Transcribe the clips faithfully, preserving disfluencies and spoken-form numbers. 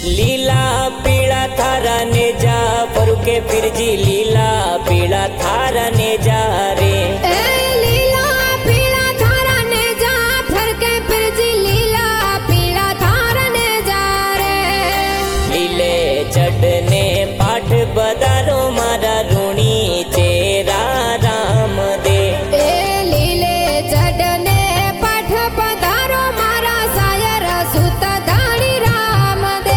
लीला पीला थारा ने जा फरू के फिर जी लीला पीला थारा ने जा रे लीला पीला थारा ने जा फर के फिर जी लीला पीला थारा ने जा रे लीले चढ़ने पाठ बदारो मारा ऋणी चेरा राम दे लीले चढ़ने पाठ बदारो मारा सायर सुत धाणी राम दे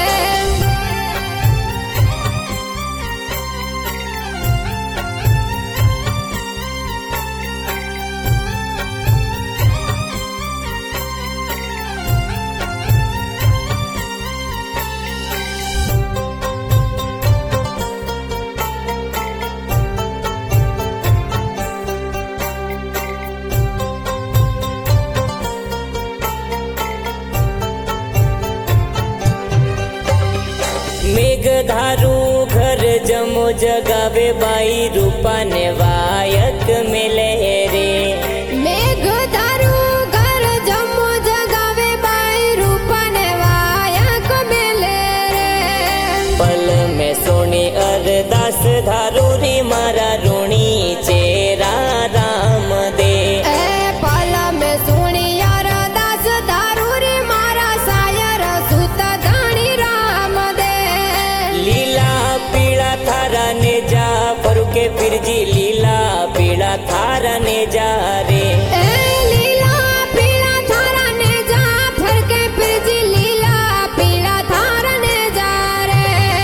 मेघधारू घर जमो जगावे बाई रूपा ने वायक मिले रे मेघधारू घर जमो जगावे बाई रूपा ने वायक मिले रे पल में सोनी अरदास धारू री मारा ऋणी चेरा राम दे पल में सुनी अरदास धारू रे मारा सायर सुत धाणी राम दे लीला पीला थारा ने जा फरू के फिर जी लीला पीला थारा ने जा रे लीला पीला थारा ने जा फर के फिर जी लीला पीला थारा ने जा रे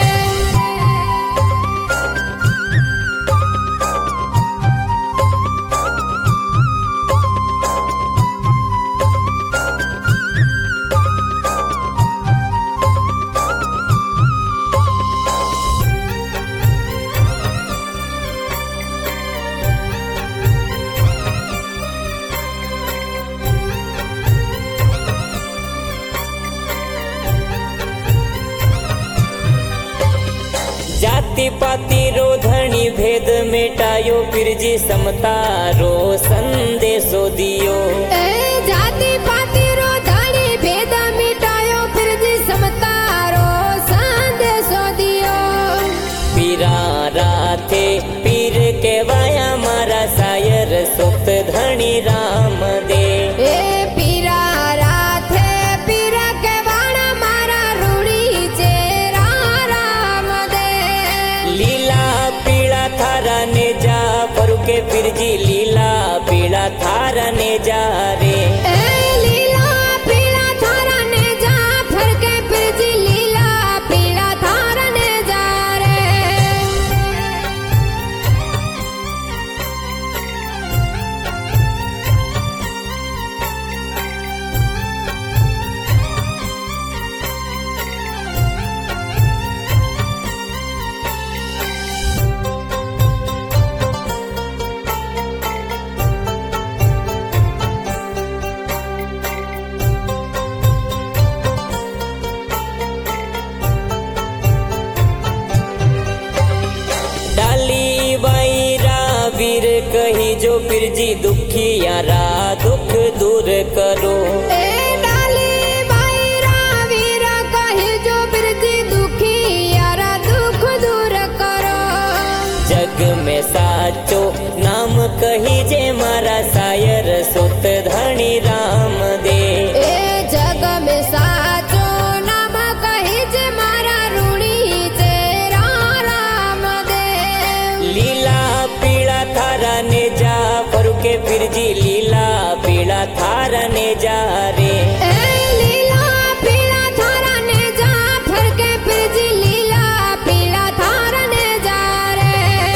जाति पाति रो धनी भेद मिटायो फिर जी समता रो संदेशो दियो ए जाति पाति रो धाणी भेद मिटायो फिर जी समता रो संदेशो दियो पीरा राथे पीर के वाया मारा सायर सुत धनी राम दे ए पीरा राथे पीरा के वाणा मारा रूड़ी चेरा राम दे लीला पीला थारा ने जा फरू के फिर जी लीला पीला थारा ने जा रे लीला पीला थारा ने जा फर के फिर जी लीला पीला थारा ने जा रे डाली वाईरा वीर कही जो फिर जी दुखी यारा दुख दूर करो ए डाली बाईरा वीर कहे जो फिर जी दुखी यारा दुख दूर करो जग में साचो नाम कही जे मारा सायर सुत धनी राम दे ए जग में साचो नाम कहे जे मारा रूड़ी चेरा राम दे लीला पीला थारा ने जा फरू के फिर जी लीला पीला थारा ने जा रे लीला पीला थारा ने जा फर के फिर जी लीला पीला थारा ने जा रे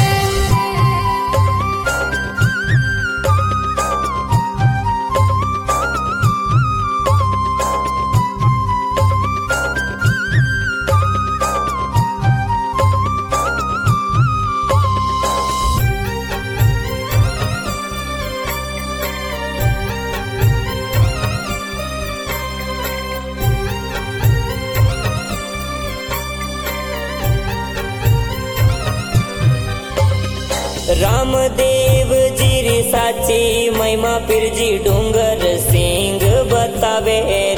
रामदेव जी री साची महिमा फिर जी डूंगर सिंह बतावे